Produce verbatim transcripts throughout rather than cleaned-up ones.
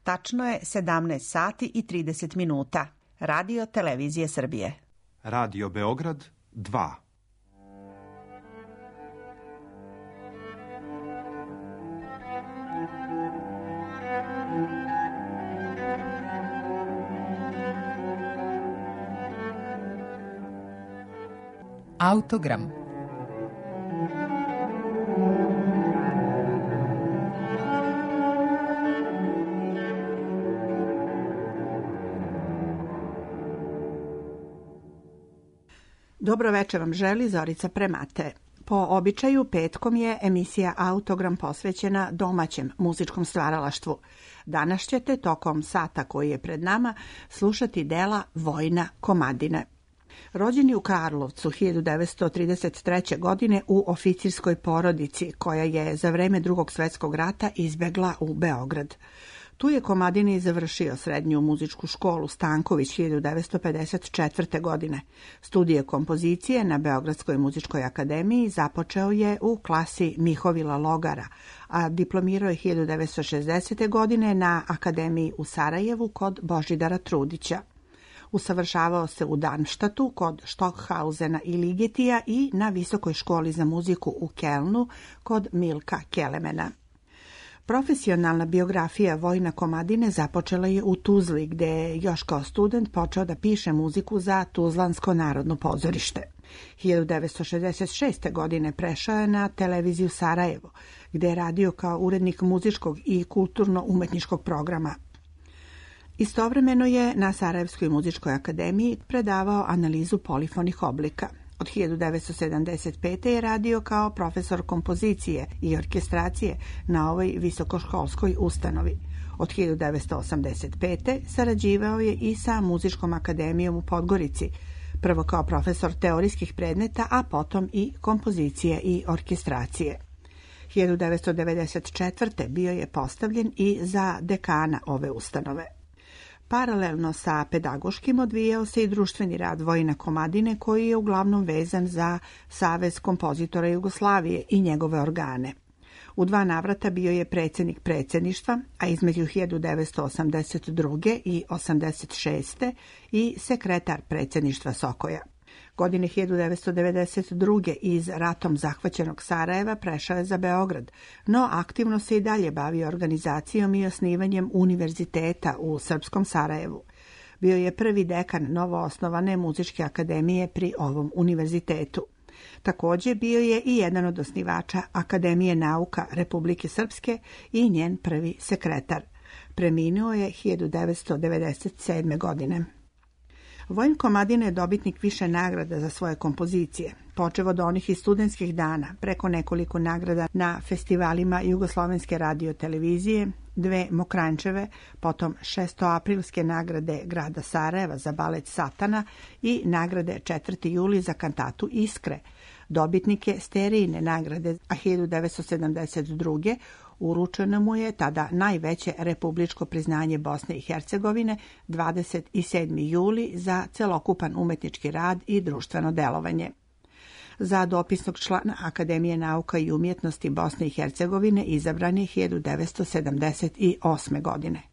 Tačno je sedamnaest sati i trideset minuta. Radio Televizije Srbije. Radio Beograd dva. Autogram. Dobro večer vam želi Zorica Premate. Po običaju petkom je emisija Autogram posvećena domaćem muzičkom stvaralaštvu. Danas ćete tokom sata koji je pred nama slušati dela Vojina Komadine. Rođen je u Karlovcu hiljadu devetsto trideset treće. godine u oficirskoj porodici koja je za vreme Drugog svjetskog rata izbegla u Beograd. Tu je Komadini završio srednju muzičku školu Stanković hiljadu devetsto pedeset četvrte. godine. Studije kompozicije na Beogradskoj muzičkoj akademiji započeo je u klasi Mihovila Logara, a diplomirao je hiljadu devetsto šezdesete. godine na akademiji u Sarajevu kod Božidara Trudića. Usavršavao se u Darmstadtu kod Stockhausena i Ligetija i na Visokoj školi za muziku u Kelnu kod Milka Kelemena. Profesionalna biografija Vojina Komadine započela je u Tuzli, gde je još kao student počeo da piše muziku za Tuzlansko narodno pozorište. hiljadu devetsto šezdeset šeste. godine prešao je na televiziju Sarajevo, gde je radio kao urednik muzičkog i kulturno-umetničkog programa. Istovremeno je na Sarajevskoj muzičkoj akademiji predavao analizu polifonih oblika. Od hiljadu devetsto sedamdeset pete. je radio kao profesor kompozicije i orkestracije na ovoj visokoškolskoj ustanovi. Od hiljadu devetsto osamdeset pete. sarađivao je i sa Muzičkom akademijom u Podgorici, prvo kao profesor teorijskih predmeta, a potom i kompozicije i orkestracije. hiljadu devetsto devedeset četvrte. bio je postavljen i za dekana ove ustanove. Paralelno sa pedagoškim odvijao se i društveni rad Vojina Komadine, koji je uglavnom vezan za Savez kompozitora Jugoslavije i njegove organe. U dva navrata bio je predsjednik predsjedništva, a između hiljadu devetsto osamdeset druge. i osamdeset šeste. i sekretar predsjedništva Sokoja. Godine hiljadu devetsto devedeset druge. iz ratom zahvaćenog Sarajeva prešao je za Beograd, no aktivno se i dalje bavio organizacijom i osnivanjem univerziteta u Srpskom Sarajevu. Bio je prvi dekan novoosnovane muzičke akademije pri ovom univerzitetu. Također bio je i jedan od osnivača Akademije nauka Republike Srpske i njen prvi sekretar. Preminuo je hiljadu devetsto devedeset sedme. godine. Vojin Komadina je dobitnik više nagrada za svoje kompozicije, počev od onih iz studentskih dana, preko nekoliko nagrada na festivalima Jugoslovenske radiotelevizije, dve Mokranjčeve, potom šestoaprilske nagrade grada Sarajeva za balet Satana i nagrade četvrti juli za kantatu Iskre. Dobitnik je Sterijine nagrade, a hiljadu devetsto sedamdeset druge. uručeno mu je tada najveće republičko priznanje Bosne i Hercegovine dvadeset sedmi juli za celokupan umetnički rad i društveno delovanje. Za dopisnog člana Akademije nauka i umjetnosti Bosne i Hercegovine izabran je hiljadu devetsto sedamdeset osme. godine.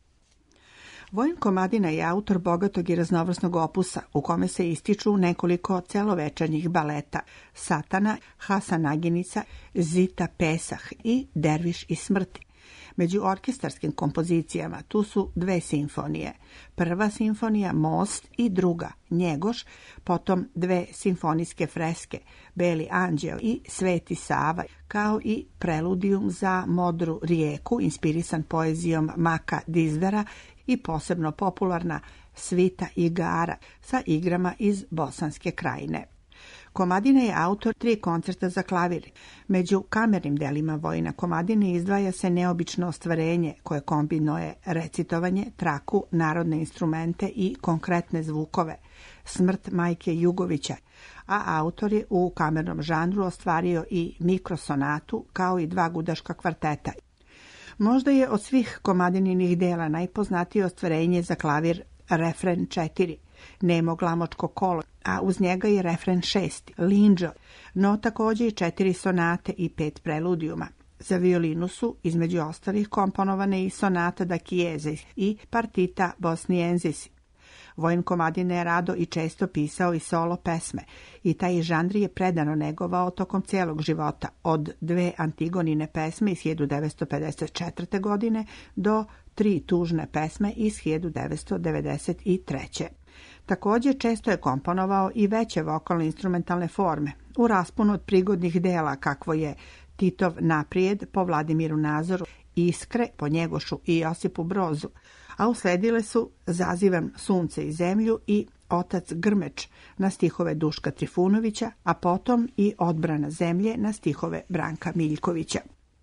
Vojin Komadina je autor bogatog i raznovrsnog opusa u kome se ističu nekoliko celovečernjih baleta Satana, Hasan Aginica, Zita Pesah i Derviš i smrti. Među orkestarskim kompozicijama tu su dve simfonije. Prva simfonija Most i druga Njegoš, potom dve simfonijske freske Beli anđeo i Sveti Sava, kao i preludijum za modru rijeku inspirisan poezijom Maka Dizdara i posebno popularna Svita igara sa igrama iz Bosanske krajine. Komadina je autor tri koncerta za klavir. Među kamernim delima Vojina Komadine izdvaja se neobično ostvarenje koje kombinuje recitovanje, traku, narodne instrumente i konkretne zvukove, Smrt majke Jugovića, a autor je u kamernom žanru ostvario i mikrosonatu kao i dva gudaška kvarteta. Možda je od svih Komadininih dela najpoznatije ostvarenje za klavir refren četiri, Nemo glamočko kolo, a uz njega i refren šesti, Linđo, no također i četiri sonate i pet preludijuma. Za violinu su, između ostalih, komponovane i sonata da Chiesa i partita bosniensis. Vojin Komadina je rado i često pisao i solo pesme i taj žanr je predano negovao tokom cijelog života, od dve Antigonine pesme iz hiljadu devetsto pedeset četvrte. godine do tri tužne pesme iz hiljadu devetsto devedeset treće. Također često je komponovao i veće vokalne instrumentalne forme u rasponu od prigodnih dela kakvo je Titov Naprijed po Vladimiru Nazoru, Iskre po Njegošu i Josipu Brozu, a usledile su Zazivam sunce i zemlju i Otac Grmeč na stihove Duška Trifunovića, a potom i Odbrana zemlje na stihove Branka Miljkovića.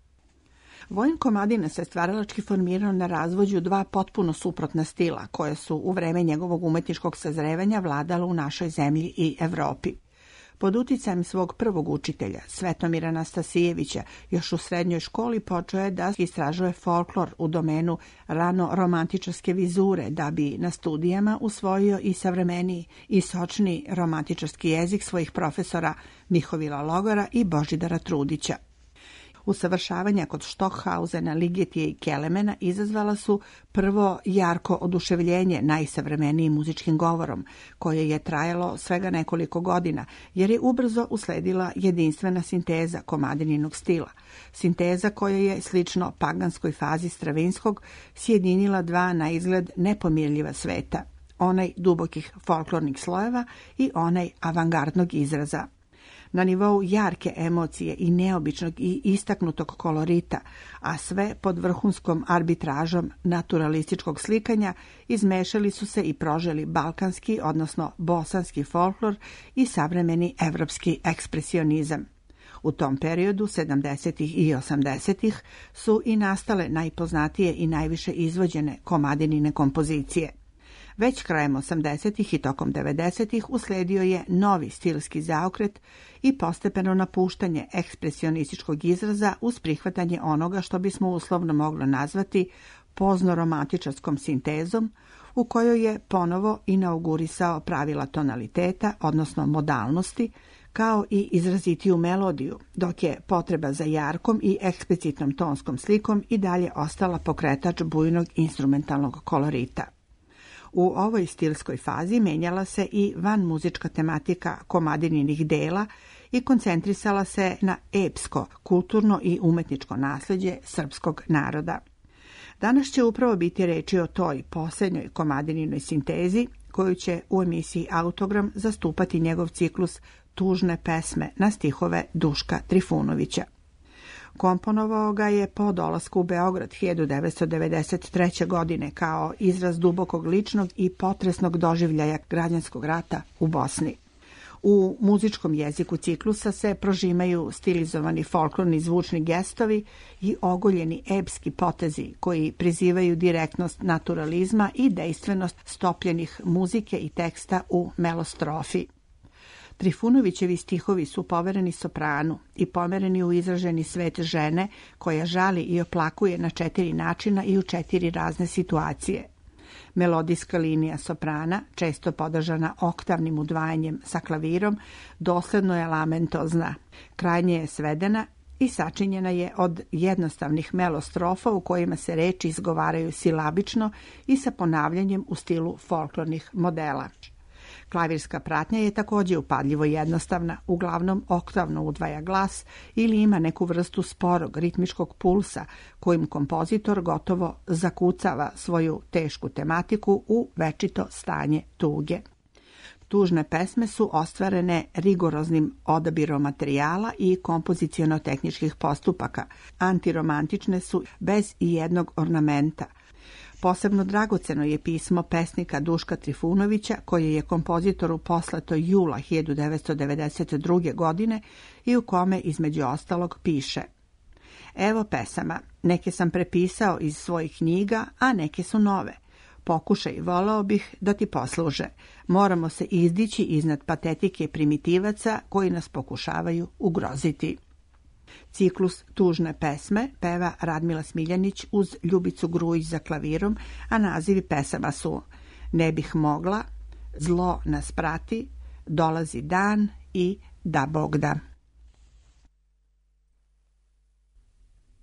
Vojin Komadina se stvaralački formirao na razvođu dva potpuno suprotna stila, koje su u vreme njegovog umetničkog sazrevanja vladala u našoj zemlji i Evropi. Pod uticajem svog prvog učitelja, Svetomira Nastasijevića, još u srednjoj školi počeo je da istražuje folklor u domenu rano-romantičarske vizure, da bi na studijama usvojio i savremeniji i sočniji romantičarski jezik svojih profesora Mihovila Logora i Božidara Trudića. Usavršavanja kod Stockhausena, Ligetije i Kelemena izazvala su prvo jarko oduševljenje najsavremenijim muzičkim govorom, koje je trajalo svega nekoliko godina, jer je ubrzo usledila jedinstvena sinteza Komadininog stila. Sinteza koja je, slično paganskoj fazi Stravinskog, sjedinila dva na izgled nepomirljiva sveta, onaj dubokih folklornih slojeva i onaj avangardnog izraza. Na nivou jarke emocije i neobičnog i istaknutog kolorita, a sve pod vrhunskom arbitražom naturalističkog slikanja, izmešali su se i proželi balkanski, odnosno bosanski folklor i savremeni evropski ekspresionizam. U tom periodu, sedamdesetih i osamdesetih, su i nastale najpoznatije i najviše izvođene Komadinine kompozicije. Već krajem osamdesetih i tokom devedesetih usledio je novi stilski zaokret i postepeno napuštanje ekspresionističkog izraza uz prihvatanje onoga što bismo uslovno mogli nazvati pozno-romantičarskom sintezom, u kojoj je ponovo inaugurisao pravila tonaliteta, odnosno modalnosti, kao i izrazitiju melodiju, dok je potreba za jarkom i eksplicitnom tonskom slikom i dalje ostala pokretač bujnog instrumentalnog kolorita. U ovoj stilskoj fazi menjala se i vanmuzička tematika Komadininih dela i koncentrisala se na epsko, kulturno i umetničko nasljeđe srpskog naroda. Danas će upravo biti reči o toj posljednjoj Komadininoj sintezi, koju će u emisiji Autogram zastupati njegov ciklus Tužne pesme na stihove Duška Trifunovića. Komponovao ga je po dolasku u Beograd hiljadu devetsto devedeset treće. godine kao izraz dubokog ličnog i potresnog doživljaja građanskog rata u Bosni. U muzičkom jeziku ciklusa se prožimaju stilizovani folklorni zvučni gestovi i ogoljeni epski potezi koji prizivaju direktnost naturalizma i dejstvenost stopljenih muzike i teksta u melostrofi. Trifunovićevi stihovi su povereni sopranu i pomereni u izraženi svet žene koja žali i oplakuje na četiri načina i u četiri razne situacije. Melodijska linija soprana, često podržana oktavnim udvajanjem sa klavirom, dosledno je lamentozna, krajnje je svedena i sačinjena je od jednostavnih melostrofa u kojima se reči izgovaraju silabično i sa ponavljanjem u stilu folklornih modela. Klavirska pratnja je također upadljivo jednostavna, uglavnom oktavno udvaja glas ili ima neku vrstu sporog ritmičkog pulsa kojim kompozitor gotovo zakucava svoju tešku tematiku u večito stanje tuge. Tužne pesme su ostvarene rigoroznim odabirom materijala i kompoziciono-tehničkih postupaka. Antiromantične su bez ijednog ornamenta. Posebno dragoceno je pismo pesnika Duška Trifunovića, koje je kompozitoru poslato jula hiljadu devetsto devedeset druge. godine i u kome između ostalog piše: Evo pesama, neke sam prepisao iz svojih knjiga, a neke su nove. Pokušaj, volao bih da ti posluže. Moramo se izdići iznad patetike primitivaca koji nas pokušavaju ugroziti. Ciklus Tužne pesme peva Radmila Smiljanić uz Ljubicu Grujić za klavirom, a nazivi pesama su Ne bih mogla, Zlo nas prati, Dolazi dan i Da Bog da.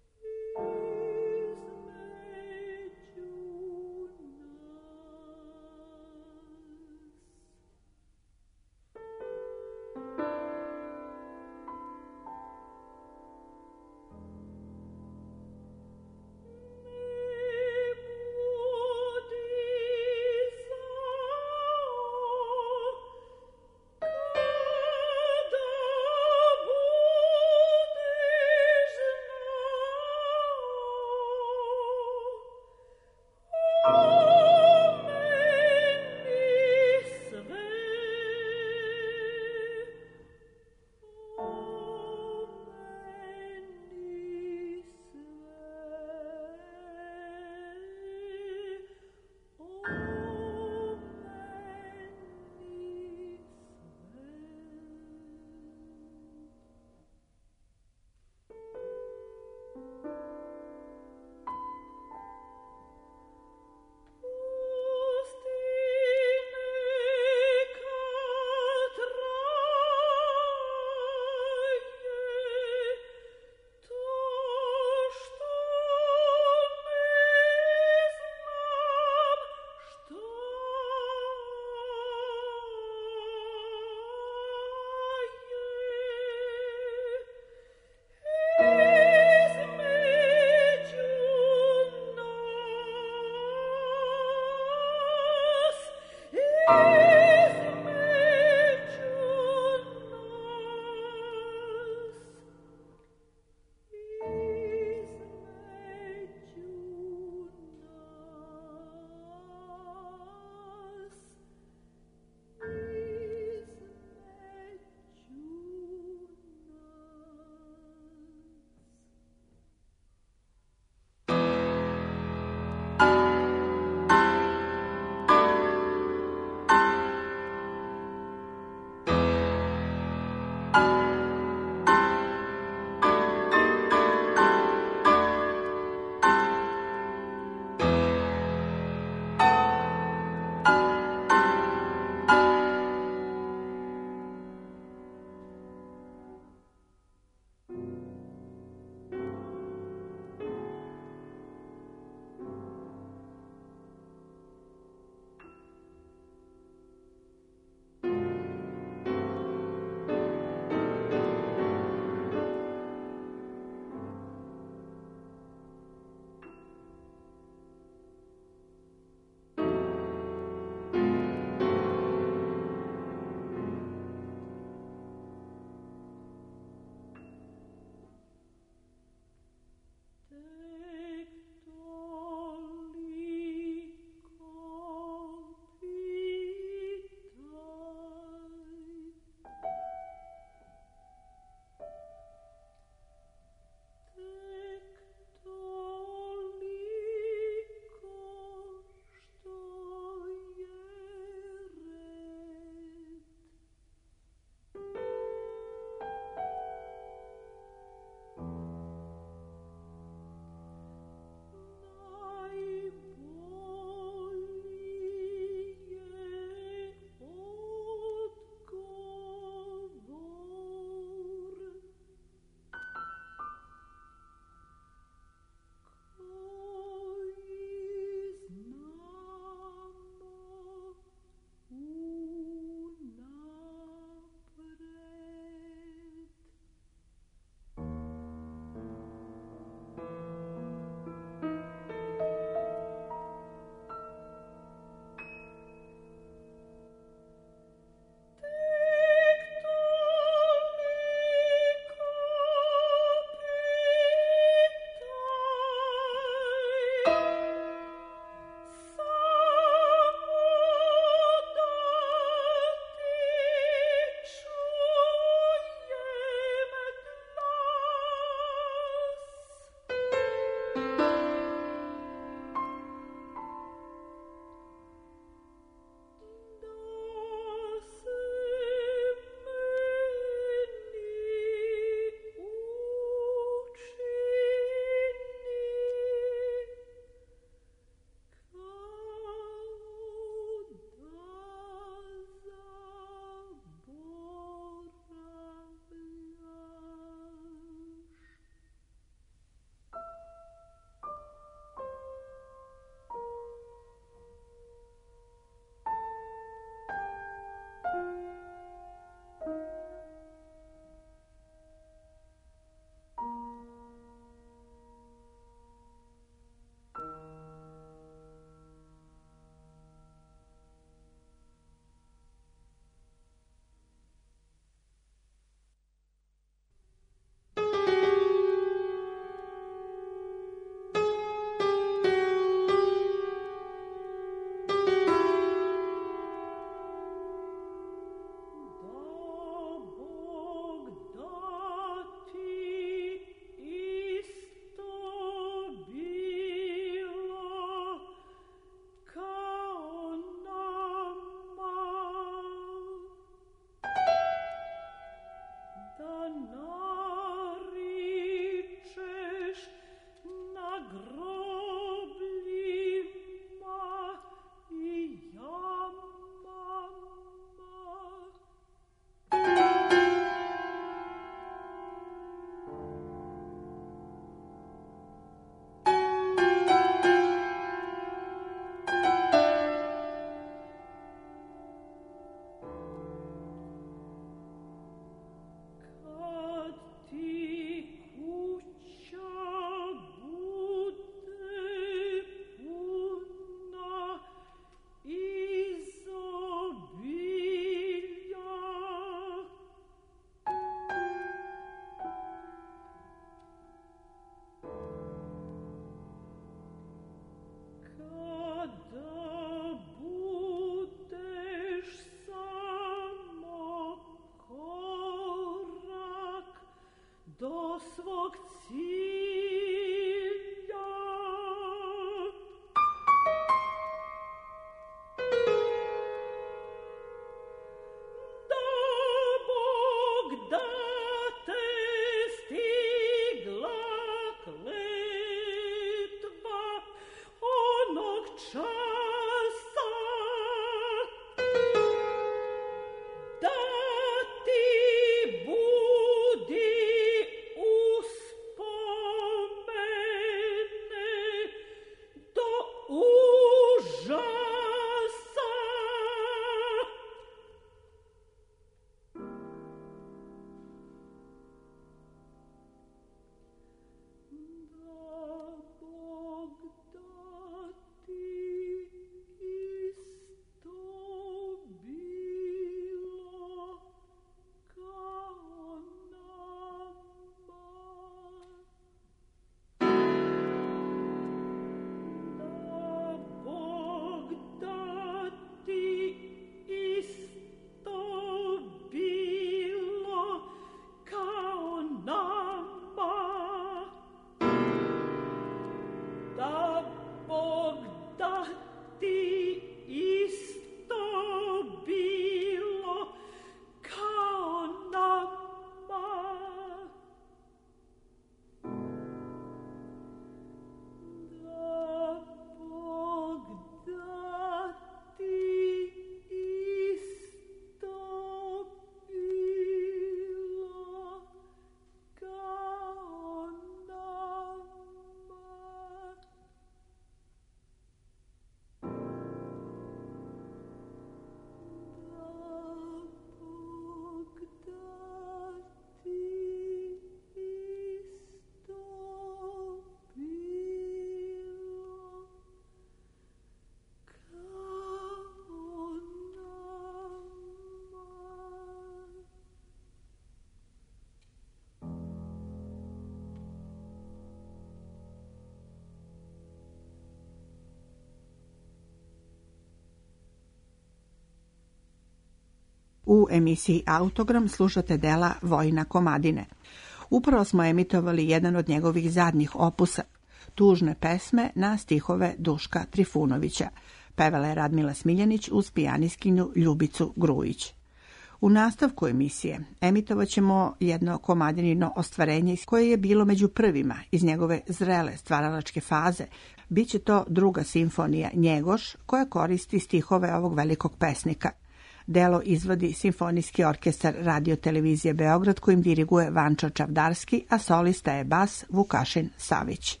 U emisiji Autogram slušate dela Vojina Komadine. Upravo smo emitovali jedan od njegovih zadnjih opusa, Tužne pesme na stihove Duška Trifunovića. Pevala je Radmila Smiljanić uz pijanistkinju Ljubicu Grujić. U nastavku emisije emitovat ćemo jedno Komadinino ostvarenje koje je bilo među prvima iz njegove zrele stvaralačke faze. Biće to druga simfonija Njegoš koja koristi stihove ovog velikog pesnika. Delo izvodi Simfonijski orkestar Radio televizije Beograd kojim diriguje Vančo Čavdarski, a solista je bas Vukašin Savić.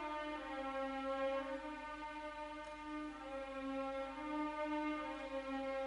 Thank you.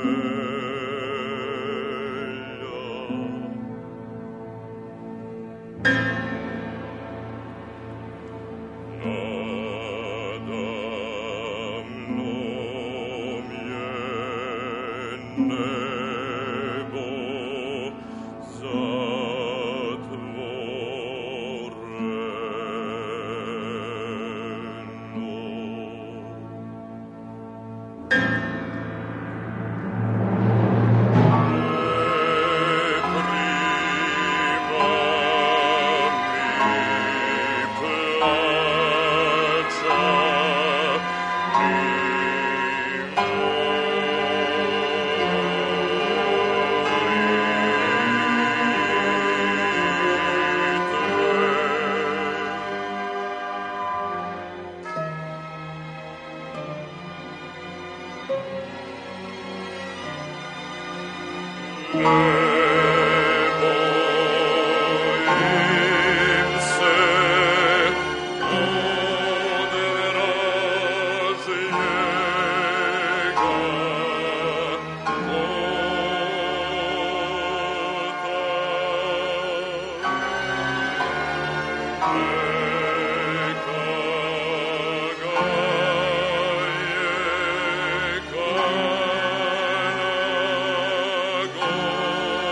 Go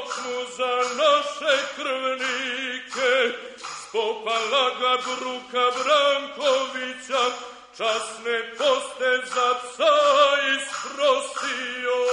otmu za naše krvnike, spopala ga bruka Brankovića, časne poste za psa isprostio.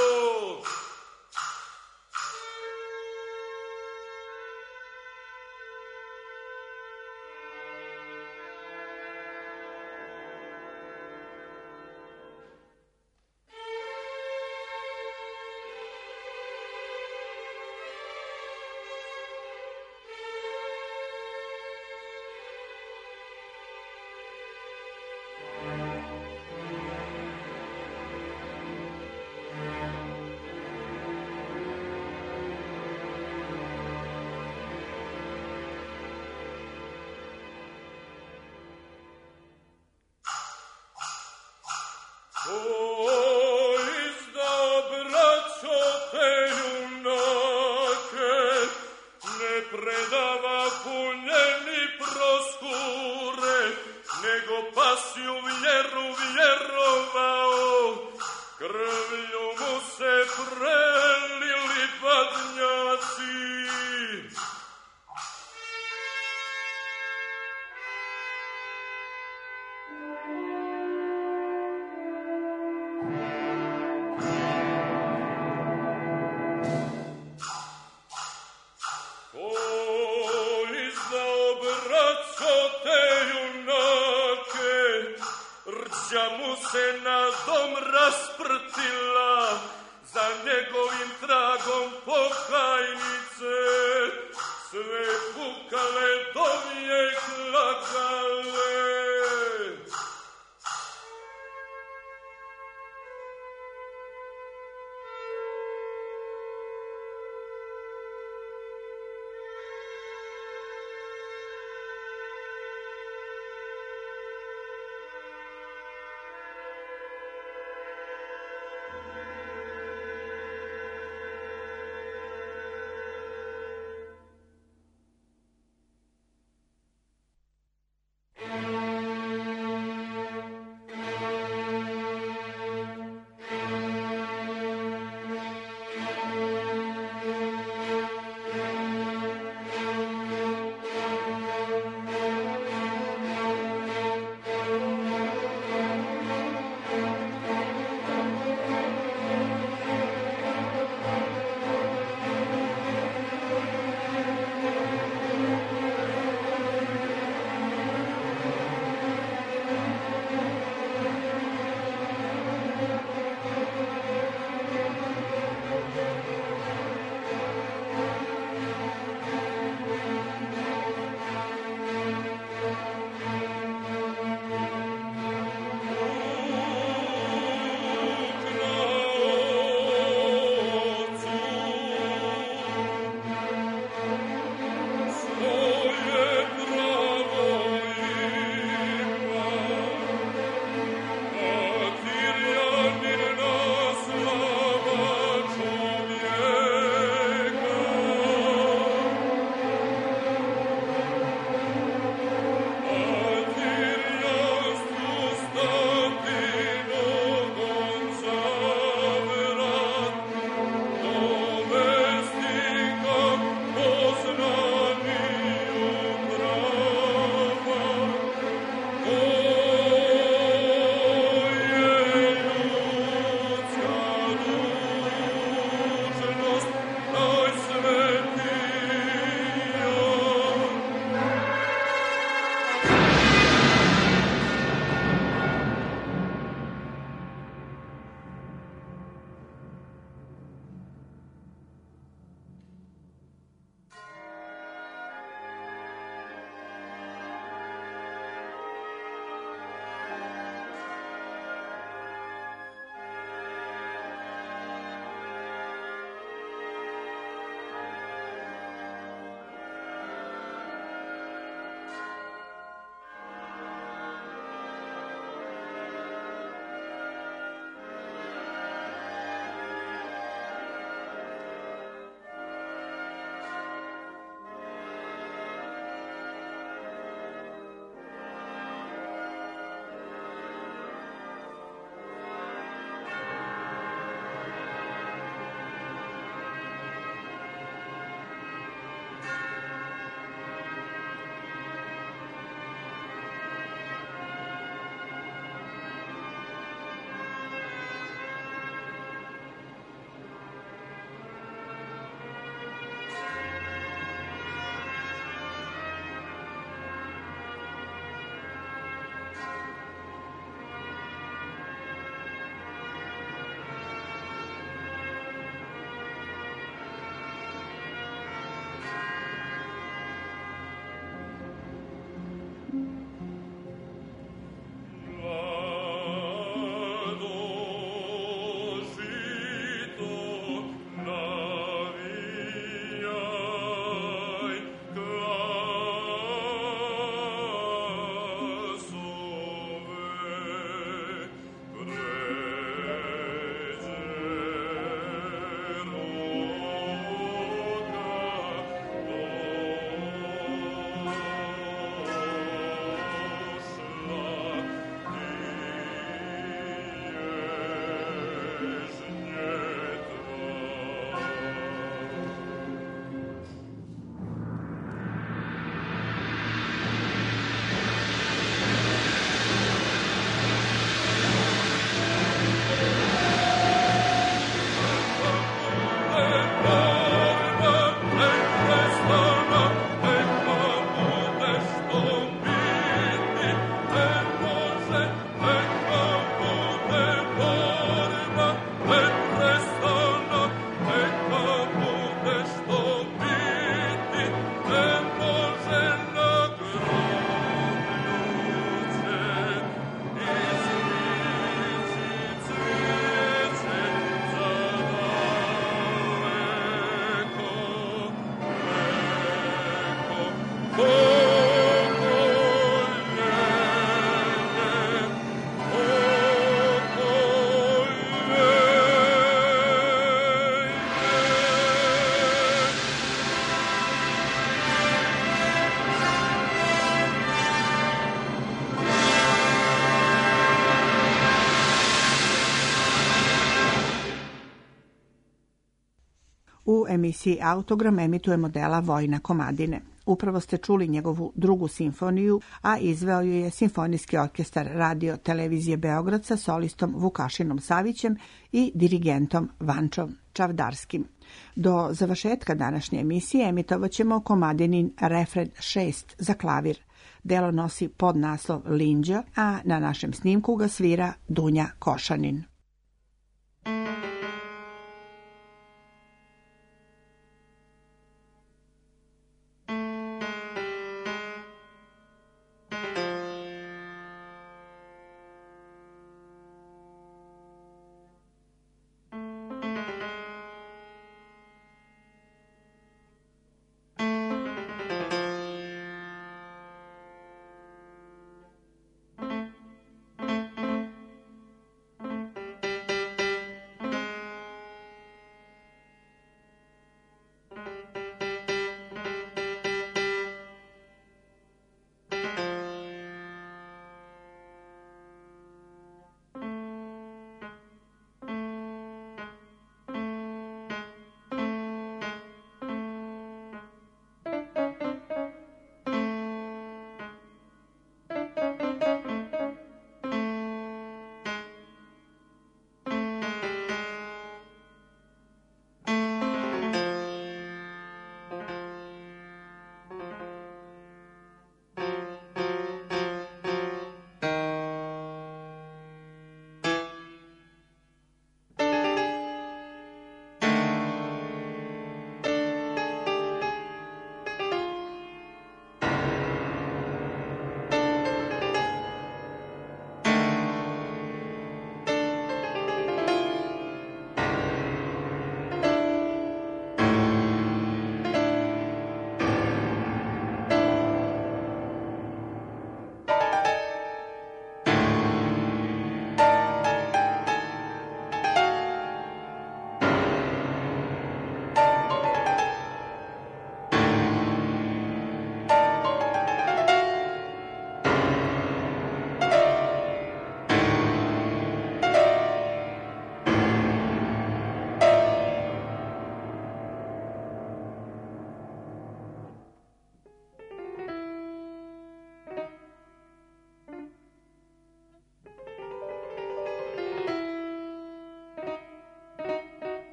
u emisiji Autogram emitujemo dela Vojina Komadine. Upravo ste čuli njegovu drugu simfoniju, a izveo ju je Simfonijski orkestar Radio Televizije Beograd sa solistom Vukašinom Savićem i dirigentom Vančom Čavdarskim. Do završetka današnje emisije emitovat ćemo Komadinin refren šest za klavir. Delo nosi podnaslov Linđa, a na našem snimku ga svira Dunja Košanin.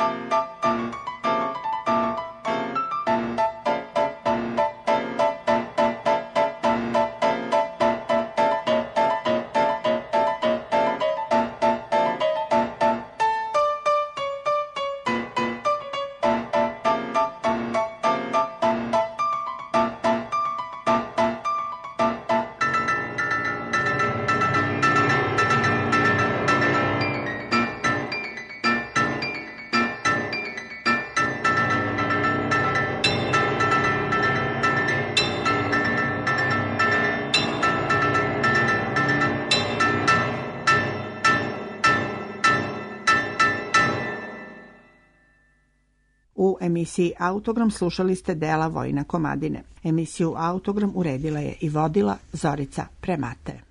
U emisiji Autogram slušali ste dela Vojina Komadine. Emisiju Autogram uredila je i vodila Zorica Premate.